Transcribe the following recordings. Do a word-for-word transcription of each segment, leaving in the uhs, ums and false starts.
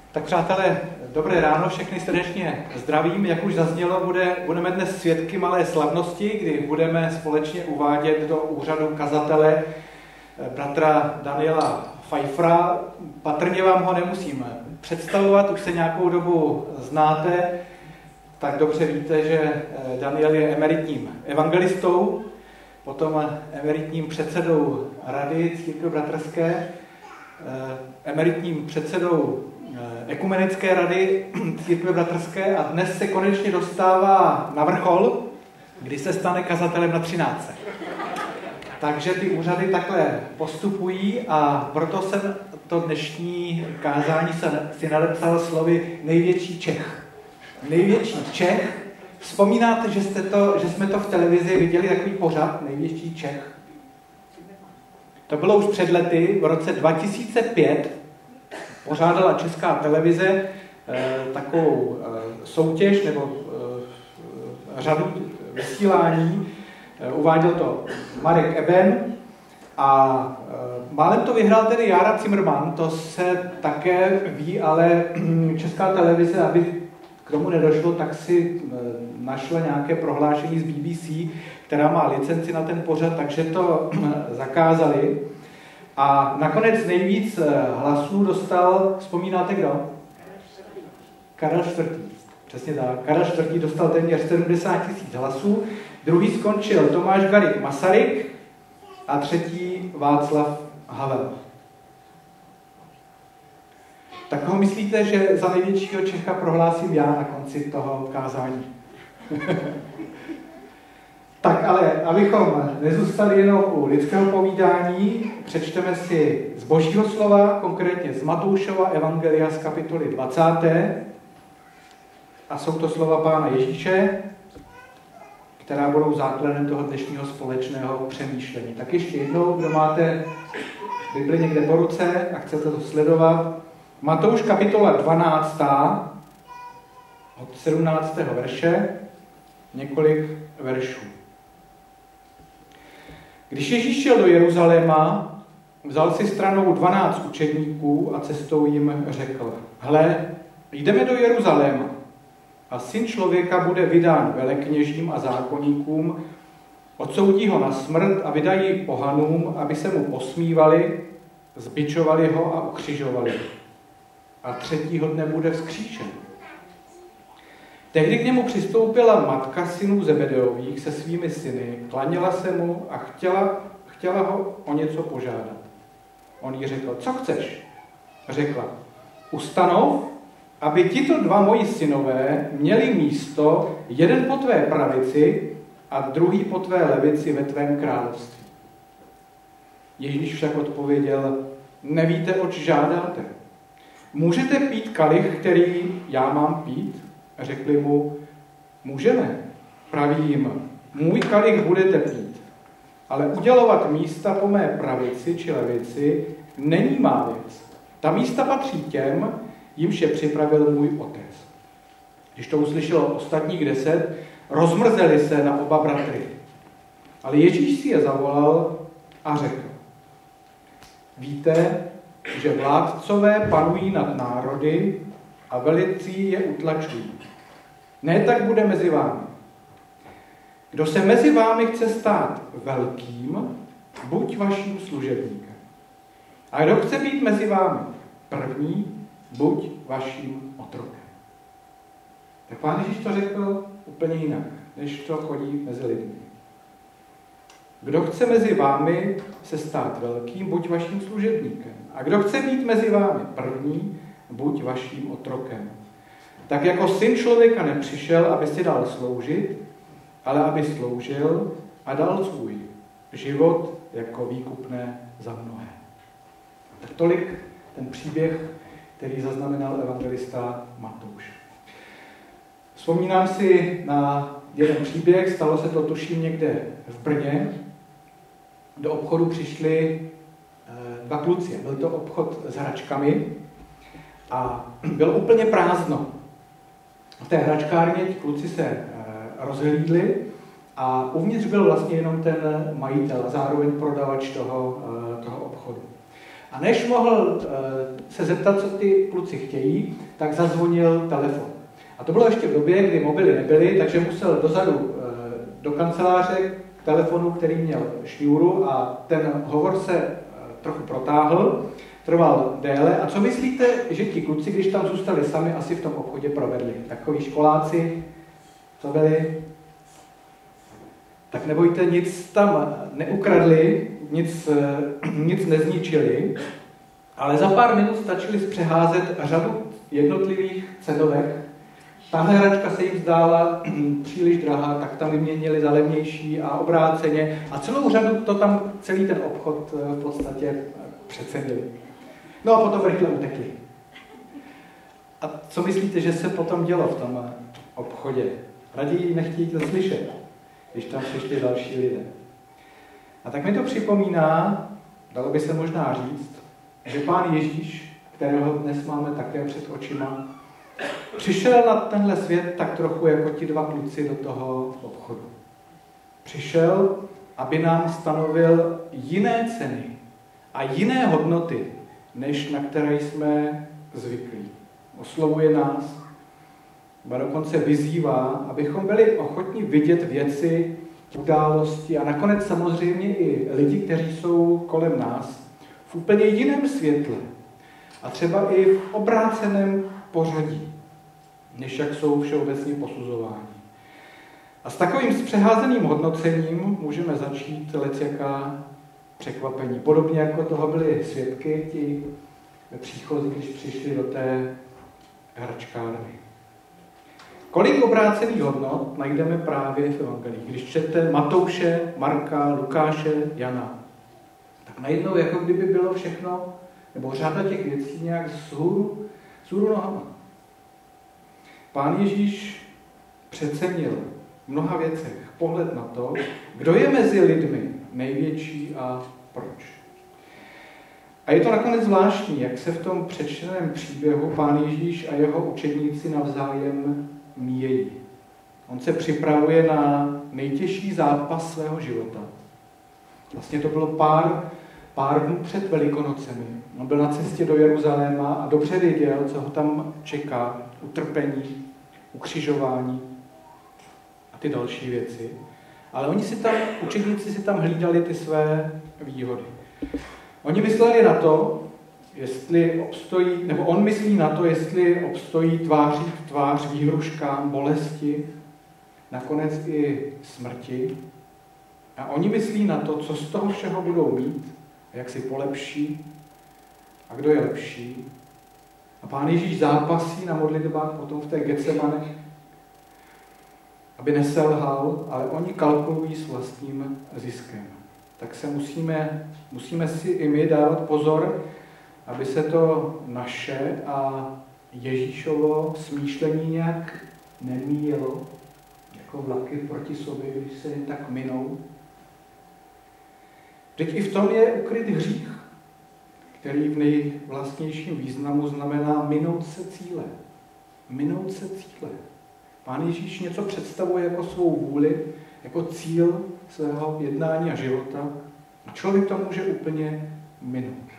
Tak přátelé, dobré ráno, všechny srdečně zdravím. Jak už zaznělo, bude, budeme dnes svědky malé slavnosti, kdy budeme společně uvádět do úřadu kazatele bratra Daniela Pfeiffera. Patrně vám ho nemusím představovat, už se nějakou dobu znáte, tak dobře víte, že Daniel je emeritním evangelistou, potom emeritním předsedou Rady Církve bratrské, emeritním předsedou Ekumenické rady Církve bratrské a dnes se konečně dostává na vrchol, kdy se stane kazatelem na třináctce. Takže ty úřady takhle postupují a proto jsem to dnešní kázání si nadepsal slovy největší Čech. Největší Čech. Vzpomínáte, že, jste to, že jsme to v televizi viděli, takový pořad Největší Čech? To bylo už před lety, v roce dva tisíce pět pořádala Česká televize eh, takovou eh, soutěž nebo eh, řadu vysílání. Eh, uváděl to Marek Eben a eh, málem to vyhrál tedy Jára Cimrman, to se také ví, ale Česká televize, aby k tomu nedošlo, tak si eh, našla nějaké prohlášení z B B C, která má licenci na ten pořad, takže to eh, zakázali. A nakonec nejvíc hlasů dostal, vzpomínáte kdo? Karel čtvrtý. Přesně tak. Karel čtvrtý dostal téměř sedmdesát tisíc hlasů. Druhý skončil Tomáš Garrigue Masaryk a třetí Václav Havel. Tak ho myslíte, že za největšího Čecha prohlásím já na konci toho kázání? Tak ale, abychom nezůstali jenom u lidského povídání, přečteme si z Božího slova, konkrétně z Matoušova evangelia z kapitoly dvacáté A jsou to slova Pána Ježíše, která budou základem toho dnešního společného přemýšlení. Tak ještě jednou, kdo máte Bibli někde po ruce a chcete to sledovat. Matouš kapitola dvanáctá od sedmnáctého verše, několik veršů. Když Ježíš šel do Jeruzaléma, vzal si stranou dvanáct učedníků a cestou jim řekl: Hle, jdeme do Jeruzaléma a Syn člověka bude vydán velekněžím a zákonníkům, odsoudí ho na smrt a vydají pohanům, aby se mu posmívali, zbičovali ho a ukřižovali. A třetího dne bude vzkříšen. Tehdy k němu přistoupila matka synů Zebedeových se svými syny, klaněla se mu a chtěla, chtěla ho o něco požádat. On jí řekl: Co chceš? Řekla: Ustanov, aby tito dva moji synové měli místo, jeden po tvé pravici a druhý po tvé levici ve tvém království. Ježíš však odpověděl: Nevíte, oč žádáte. Můžete pít kalich, který já mám pít? Řekli mu: Můžeme. Praví jim: Můj kalich budete pít, ale udělovat místa po mé pravici či levici není má věc. Ta místa patří těm, jimž je připravil můj otec. Když to uslyšelo ostatních deset, rozmrzeli se na oba bratry. Ale Ježíš si je zavolal a řekl: Víte, že vládcové panují nad národy a velicí je utlačují. Ne tak bude mezi vámi. Kdo se mezi vámi chce stát velkým, buď vaším služebníkem. A kdo chce být mezi vámi první, buď vaším otrokem. Tak Pán Ježíš to řekl úplně jinak, než to chodí mezi lidmi. Kdo chce mezi vámi se stát velkým, buď vaším služebníkem. A kdo chce být mezi vámi první, buď vaším otrokem. Tak jako Syn člověka nepřišel, aby si dal sloužit, ale aby sloužil a dal svůj život jako výkupné za mnohé. Tak tolik ten příběh, který zaznamenal evangelista Matouš. Vzpomínám si na jeden příběh, stalo se to tuším někde v Brně. Do obchodu přišli dva kluci. Byl to obchod s hračkami a bylo úplně prázdno. V té hračkárně ti kluci se rozhlídli a uvnitř byl vlastně jenom ten majitel a zároveň prodavač toho, toho obchodu. A než mohl se zeptat, co ty kluci chtějí, tak zazvonil telefon. A to bylo ještě v době, kdy mobily nebyly, takže musel dozadu do kanceláře k telefonu, který měl šňůru, a ten hovor se trochu protáhl, trval déle. A co myslíte, že ti kluci, když tam zůstali sami, asi v tom obchodě provedli? Takoví školáci, co byli? Tak nebojte, nic tam neukradli, nic, nic nezničili, ale za pár minut stačili zpřeházet řadu jednotlivých cenovek. Tahle hračka se jim zdála příliš drahá, tak tam vyměnili za levnější a obráceně. A celou řadu to tam, celý ten obchod v podstatě přecenili. No a potom rychle utekli. A co myslíte, že se potom dělo v tom obchodě? Raději nechtějí to slyšet, když tam přišli další lidé. A tak mi to připomíná, dalo by se možná říct, že Pán Ježíš, kterého dnes máme také před očima, přišel na tenhle svět tak trochu jako ti dva kluci do toho obchodu. Přišel, aby nám stanovil jiné ceny a jiné hodnoty, než na které jsme zvyklí. Oslovuje nás, a dokonce vyzývá, abychom byli ochotni vidět věci, události a nakonec samozřejmě i lidi, kteří jsou kolem nás, v úplně jiném světle a třeba i v obráceném pořadí, než jak jsou všeobecně posuzováni. A s takovým zpřeházeným hodnocením můžeme začít lecjaká překvapení. Podobně jako toho byli svědky ti příchozí, když přišli do té hračkárny. Kolik obrácených hodnot najdeme právě v evangelích? Když čtete Matouše, Marka, Lukáše, Jana, tak najednou jako kdyby bylo všechno, nebo řada těch věcí nějak vzhůru, vzhůru nohama. Pán Ježíš přecenil v mnoha věcech pohled na to, kdo je mezi lidmi největší a proč. A je to nakonec zvláštní, jak se v tom přečteném příběhu Pán Ježíš a jeho učedníci navzájem míjejí. On se připravuje na nejtěžší zápas svého života. Vlastně to bylo pár, pár dnů před Velikonocemi. On byl na cestě do Jeruzaléma a dobře věděl, co ho tam čeká. Utrpení, ukřižování a ty další věci. Ale oni si tam, učedníci si tam hlídali ty své výhody. Oni mysleli na to, jestli obstojí, nebo on myslí na to, jestli obstojí tváří v tvář výhruškám, bolesti, nakonec i smrti. A oni myslí na to, co z toho všeho budou mít, jak si polepší a kdo je lepší. A Pán Ježíš zápasí na modlitbách potom v té Getsemane, aby neselhal, ale oni kalkulují s vlastním ziskem. Tak se musíme, musíme si i my dávat pozor, aby se to naše a Ježíšovo smýšlení nějak nemíjelo, jako vlaky proti sobě, když se jen tak minou. Teď i v tom je ukryt hřích, který v nejvlastnějším významu znamená minout se cíle. Minout se cíle. Pán Ježíš něco představuje jako svou vůli, jako cíl svého jednání a života a člověk to může úplně minout.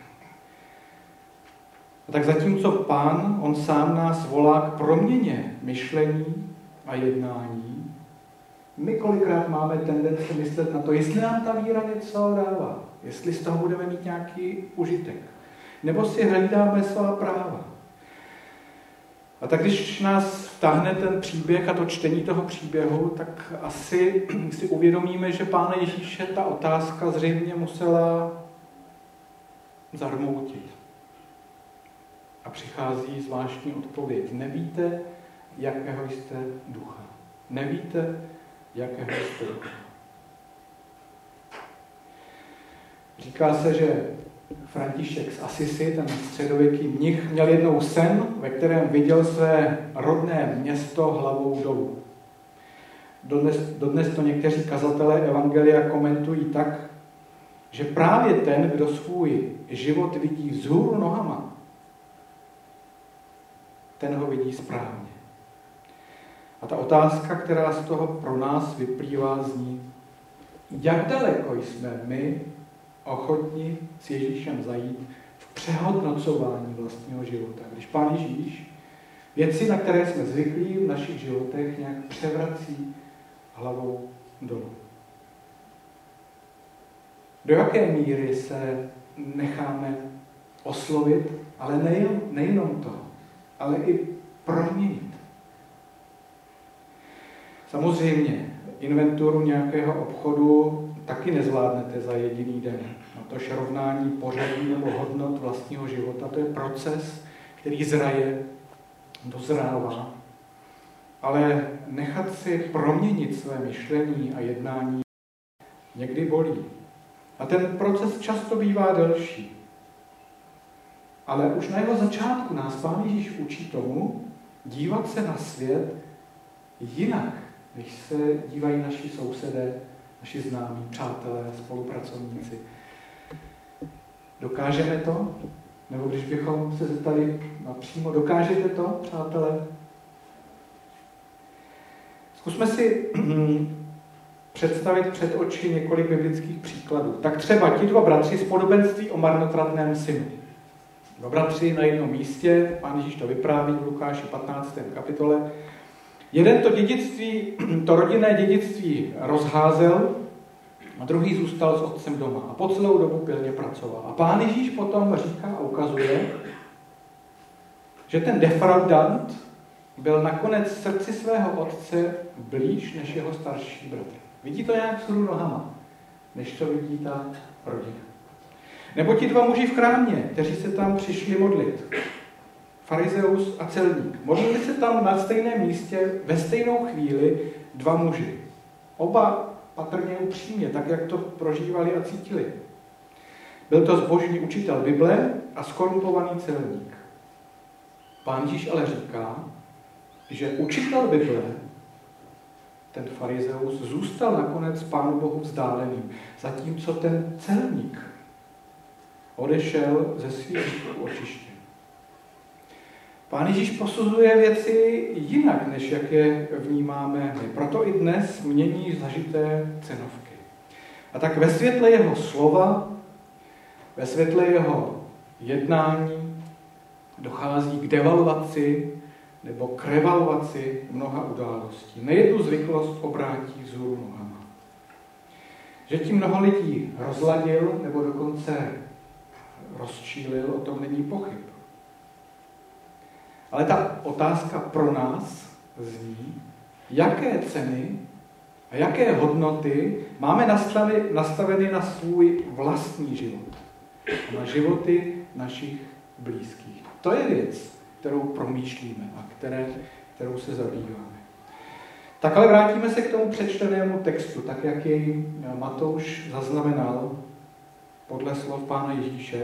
A tak zatímco Pán, on sám nás volá k proměně myšlení a jednání, my kolikrát máme tendenci myslet na to, jestli nám ta víra něco dává, jestli z toho budeme mít nějaký užitek, nebo si hlídáme svá práva. A tak když nás vtáhne ten příběh a to čtení toho příběhu, tak asi si uvědomíme, že Pána Ježíše ta otázka zřejmě musela zarmoutit. A přichází zvláštní odpověď. Nevíte, jakého jste ducha. Nevíte, jakého jste ducha. Říká se, že František z Asisi, ten středověký mnich, měl jednou sen, ve kterém viděl své rodné město hlavou dolů. Dodnes, dodnes to někteří kazatelé evangelia komentují tak, že právě ten, kdo svůj život vidí vzhůru nohama, ten ho vidí správně. A ta otázka, která z toho pro nás vyplývá, zní, jak daleko jsme my ochotni s Ježíšem zajít v přehodnocování vlastního života. Když Pán Ježíš věci, na které jsme zvyklí v našich životech, nějak převrací hlavou dolů. Do jaké míry se necháme oslovit, ale nejen, nejenom to, ale i proměnit. Samozřejmě, inventuru nějakého obchodu taky nezvládnete za jediný den. No to srovnání pořadí nebo hodnot vlastního života, to je proces, který zraje, dozrává. Ale nechat si proměnit své myšlení a jednání někdy bolí. A ten proces často bývá delší. Ale už na jeho začátku nás Pán Ježíš učí tomu dívat se na svět jinak, než se dívají naši sousedé, naši známí, přátelé, spolupracovníci. Dokážeme to? Nebo když bychom se zeptali napřímo, dokážete to, přátelé? Zkusme si představit před oči několik biblických příkladů. Tak třeba ti dva bratři z podobenství o marnotratném synu. Dva bratři na jednom místě, Pán Ježíš to vypráví v Lukáši patnácté kapitole. Jeden to dědictví, to rodinné dědictví rozházel a druhý zůstal s otcem doma a po celou dobu pilně pracoval. A Pán Ježíš potom říká a ukazuje, že ten defraudant byl nakonec v srdci svého otce blíž než jeho starší bratr. Vidí to nějak vzhůru nohama, než to vidí ta rodina. Nebo ti dva muži v chrámě, kteří se tam přišli modlit. Farizeus a celník. Modlili se tam na stejném místě ve stejnou chvíli dva muži. Oba patrně upřímně, tak jak to prožívali a cítili. Byl to zbožný učitel Bible a skorumpovaný celník. Pán Ježíš ale říká, že učitel Bible, ten farizeus, zůstal nakonec Pánu Bohu vzdáleným, zatímco ten celník odešel ze svých hříchů očištěn. Pán Ježíš posuzuje věci jinak, než jak je vnímáme my. Proto i dnes mění zažité cenovky. A tak ve světle jeho slova, ve světle jeho jednání dochází k devalvaci nebo k revalvaci mnoha událostí. Nejednu zvyklost obrátí vzhůru nohama. Že tím mnoho lidí rozladil nebo dokonce rozčílil, o tom není pochyb. Ale ta otázka pro nás zní, jaké ceny a jaké hodnoty máme nastaveny na svůj vlastní život. A na životy našich blízkých. To je věc, kterou promýšlíme a které, kterou se zabýváme. Tak ale vrátíme se k tomu přečtenému textu, tak jak jej Matouš zaznamenal podle slov Pána Ježíše.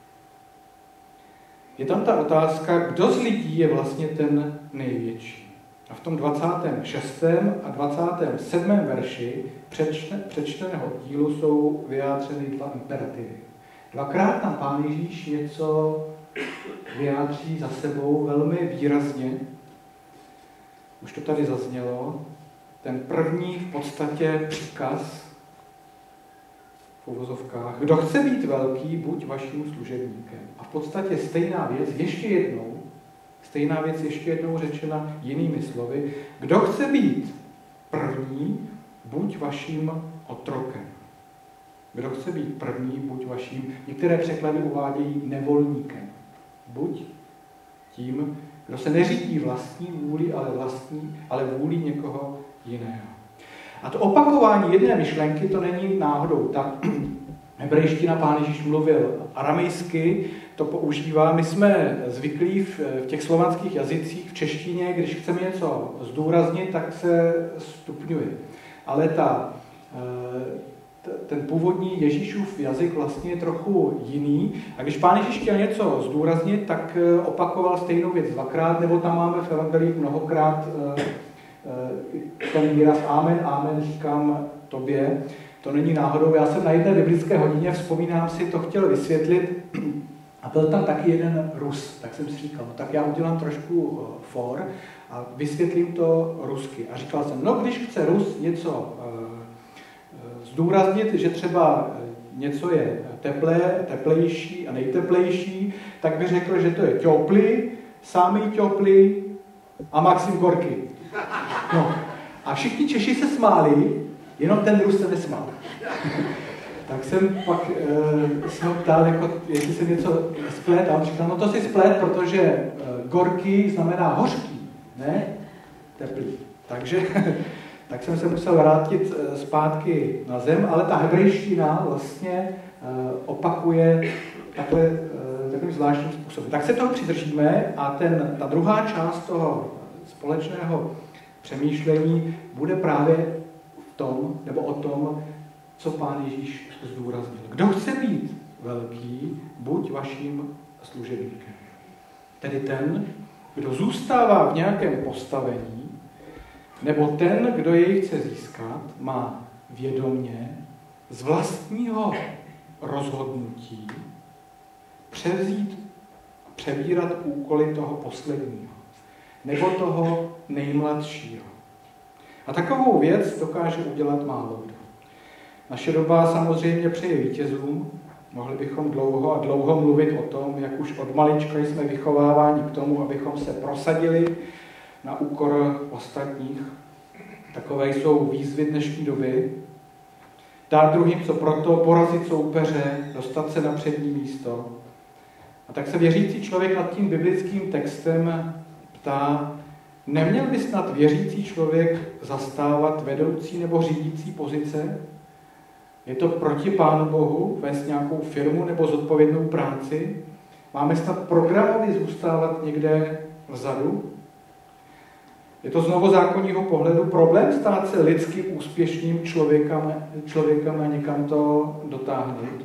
Je tam ta otázka, kdo z lidí je vlastně ten největší. A v tom dvacátém šestém a dvacátém sedmém verši přečteného dílu jsou vyjádřeny dva imperativy. Dvakrát tam Pán Ježíš něco vyjádří za sebou velmi výrazně. Už to tady zaznělo. Ten první v podstatě příkaz v uvozovkách. Kdo chce být velký, buď vaším služebníkem. A v podstatě stejná věc ještě jednou, stejná věc ještě jednou řečena jinými slovy. Kdo chce být první, buď vaším otrokem. Kdo chce být první, buď vaším, některé překlady uvádějí nevolníkem. Buď tím, kdo se neřídí vlastní vůli, ale, vlastní, ale vůli někoho jiného. A to opakování jedné myšlenky, to není náhodou. Ta hebrejština Pán Ježíš mluvil aramejsky, to používá. My jsme zvyklí v, v těch slovanských jazycích, v češtině, když chceme něco zdůraznit, tak se stupňuje. Ale ta, ten původní Ježíšův jazyk vlastně je trochu jiný. A když Pán Ježíš chtěl něco zdůraznit, tak opakoval stejnou věc dvakrát, nebo tam máme v evangelích mnohokrát ten výraz amen, amen, říkám tobě. To není náhodou. Já jsem na jedné biblické hodině, vzpomínám si, to chtěl vysvětlit a byl tam taky jeden Rus. Tak jsem si říkal, no tak já udělám trošku for a vysvětlím to rusky. A říkal jsem, no když chce Rus něco zdůraznit, že třeba něco je teplé, teplejší a nejteplejší, tak by řekl, že to je teplý, samý teplý a Maxim Gorky. No. A všichni Češi se smáli, jenom ten Rus se nesmál. Tak jsem pak e, se ho ptal, jako, jestli jsem něco splet, a on říkal, no to si splet, protože e, Gorky znamená hořký, ne teplý. Takže tak jsem se musel vrátit e, zpátky na zem, ale ta hebrejština vlastně e, opakuje takhle, e, takovým zvláštním způsobem. Tak se toho přidržíme a ten, ta druhá část toho společného přemýšlení bude právě v tom, nebo o tom, co Pán Ježíš zdůraznil. Kdo chce být velký, buď vaším služebníkem. Tedy ten, kdo zůstává v nějakém postavení, nebo ten, kdo jej chce získat, má vědomě z vlastního rozhodnutí převzít, přebírat úkoly toho posledního, nebo toho nejmladšího. A takovou věc dokáže udělat málo kdo. Naše doba samozřejmě přeje vítězům. Mohli bychom dlouho a dlouho mluvit o tom, jak už od malička jsme vychováváni k tomu, abychom se prosadili na úkor ostatních. Takové jsou výzvy dnešní doby. Dát druhým co proto, porazit soupeře, dostat se na přední místo. A tak se věřící člověk nad tím biblickým textem ptá, neměl by snad věřící člověk zastávat vedoucí nebo řídící pozice? Je to proti Pánu Bohu vést nějakou firmu nebo zodpovědnou práci? Máme snad programově zůstávat někde vzadu? Je to z novozákonního pohledu problém stát se lidsky úspěšným člověkem, člověkem a někam to dotáhnout?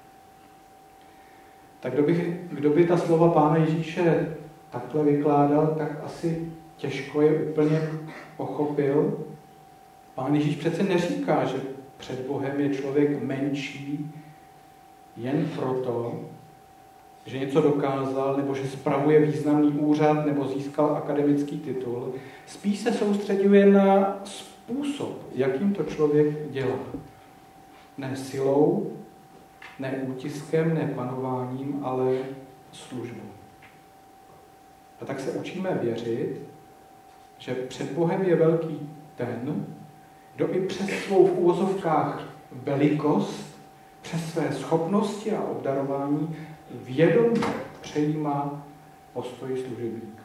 Tak kdo by, kdo by ta slova Pána Ježíše takhle vykládal, tak asi těžko je úplně pochopil. Pán Ježíš přece neříká, že před Bohem je člověk menší jen proto, že něco dokázal, nebo že spravuje významný úřad, nebo získal akademický titul. Spíš se soustředuje na způsob, jakým to člověk dělá. Ne silou, ne útiskem, ne panováním, ale službou. A tak se učíme věřit, že před Bohem je velký ten, kdo i přes svou v uvozovkách velikost, přes své schopnosti a obdarování vědomě přejímá postoj služebníka.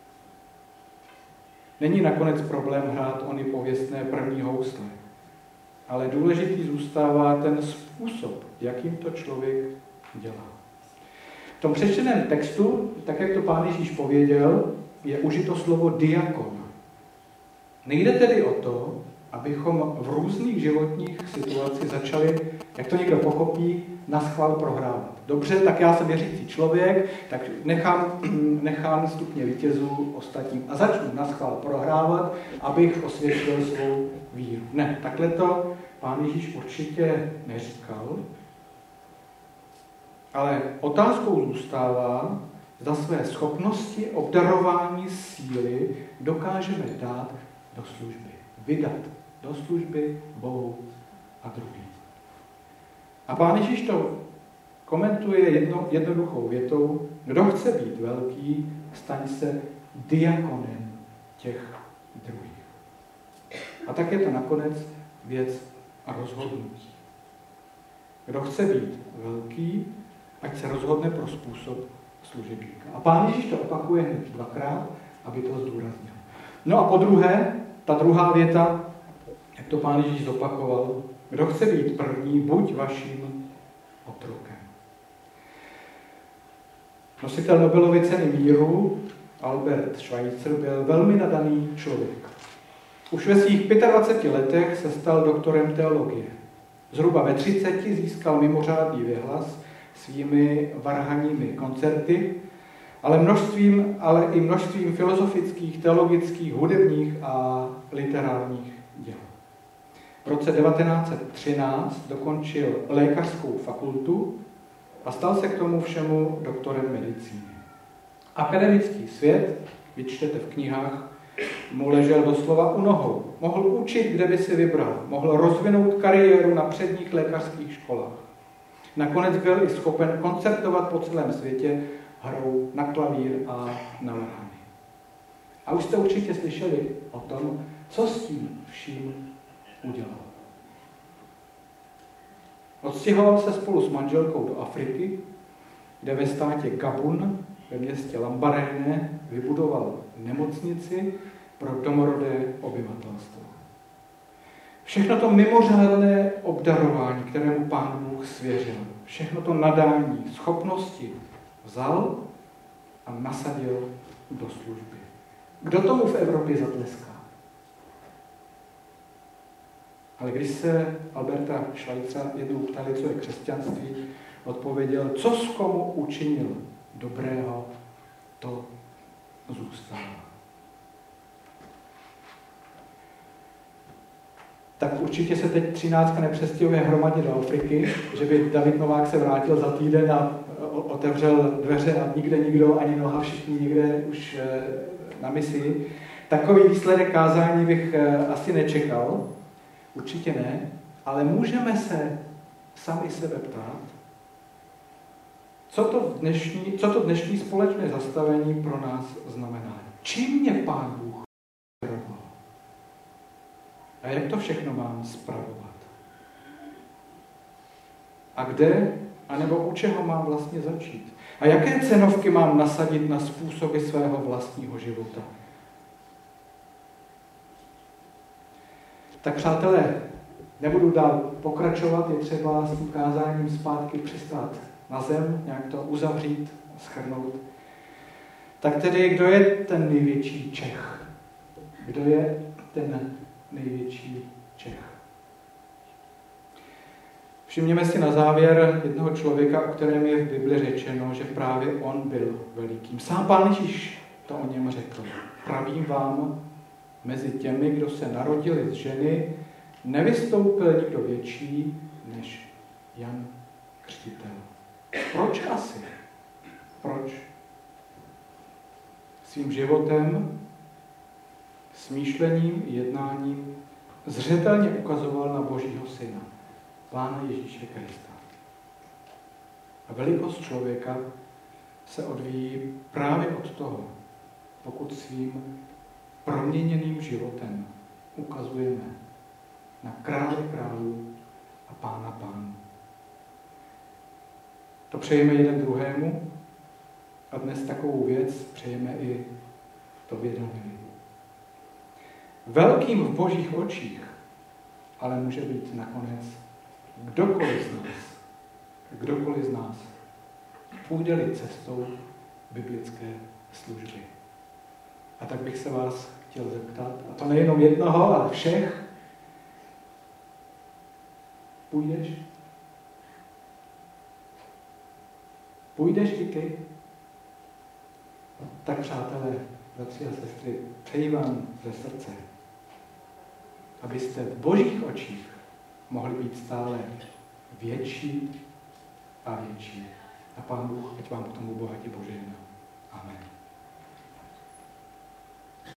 Není nakonec problém hrát ony pověstné první housle, ale důležitý zůstává ten způsob, jakým to člověk dělá. V tom přečteném textu, tak jak to Pán Ježíš pověděl, je užito slovo diakon. Nejde tedy o to, abychom v různých životních situacích začali, jak to někdo pochopí, naschvál prohrávat. Dobře, tak já jsem věřící člověk, tak nechám, nechám stupně vítězů ostatním a začnu naschvál prohrávat, abych osvědčil svou víru. Ne, takhle to Pán Ježíš určitě neříkal, ale otázkou zůstává, zda své schopnosti, obdarování, síly dokážeme dát do služby, vydat do služby Bohu a druhým. A Pán Ježíš to komentuje jedno, jednoduchou větou, kdo chce být velký, staň se diakonem těch druhých. A tak je to nakonec věc a rozhodnutí. Kdo chce být velký, ať se rozhodne pro způsob služebníka. A Pán Ježíš to opakuje hned dvakrát, aby to zdůraznil. No a po druhé, ta druhá věta, jak to Pán Ježíš zopakoval, kdo chce být první, buď vaším otrokem. Nositel Nobelovy ceny míru Albert Schweitzer byl velmi nadaný člověk. Už ve svých dvaceti pěti letech se stal doktorem teologie. Zhruba ve třiceti získal mimořádný věhlas svými varhanními koncerty, ale, množstvím, ale i množstvím filozofických, teologických, hudebních a literárních děl. V roce devatenáct set třináct dokončil lékařskou fakultu a stal se k tomu všemu doktorem medicíny. Akademický svět, vyčtete v knihách, mu ležel doslova u nohou. Mohl učit, kde by si vybral. Mohl rozvinout kariéru na předních lékařských školách. Nakonec byl i schopen koncertovat po celém světě hrou na klavír a na varhany. A už jste určitě slyšeli o tom, co s tím vším udělal. Odstěhoval se spolu s manželkou do Afriky, kde ve státě Gabun, ve městě Lambaréné, vybudoval nemocnici pro domorodé obyvatelstvo. Všechno to mimořádné obdarování, kterému Pán Bůh svěřil, všechno to nadání, schopnosti vzal a nasadil do služby. Kdo tomu v Evropě zatleská? Ale když se Alberta Schweitzera jednou ptali, co je křesťanství, odpověděl, co s komu učinil dobrého, to zůstává. Tak určitě se teď třináctka nepřestěhuje hromadně do Afriky, že by David Novák se vrátil za týden a otevřel dveře a nikde nikdo, ani noha, všichni někde už na misi. Takový výsledek kázání bych asi nečekal, určitě ne, ale můžeme se sami sebe ptát, co to dnešní, co to dnešní společné zastavení pro nás znamená. Čím mě Pán Bůh daroval? A jak to všechno mám spravovat? A kde, anebo u čeho mám vlastně začít? A jaké cenovky mám nasadit na způsoby svého vlastního života? Tak přátelé, nebudu dál pokračovat, je třeba s tím kázáním zpátky přistát na zem, nějak to uzavřít, shrnout. Tak tedy, kdo je ten největší Čech? Kdo je ten největší Čech? Všimněme si na závěr jednoho člověka, o kterém je v Bibli řečeno, že právě on byl velikým. Sám Pán Ježíš to o něm řekl. Pravím vám, mezi těmi, kdo se narodili z ženy, nevystoupil nikdo větší než Jan Křtitel. Proč asi? Proč? Svým životem, smýšlením i jednáním zřetelně ukazoval na Božího Syna, Pána Ježíše Krista. A velikost člověka se odvíjí právě od toho, pokud svým proměněným životem ukazujeme na krále králů a Pána pánů. To přejeme jeden druhému a dnes takovou věc přejeme i tobě, Danieli. Velkým v Božích očích ale může být nakonec kdokoliv z nás, kdokoliv z nás půjde-li cestou biblické služby. A tak bych se vás chtěl zeptat, a to nejenom jednoho, ale všech, půjdeš? Půjdeš i ty? Tak přátelé, bratři a sestry, přeji vám ze srdce, abyste v Božích očích mohli být stále větší a větší. A Pán Bůh, ať vám k tomu bohatě požehná. Amen.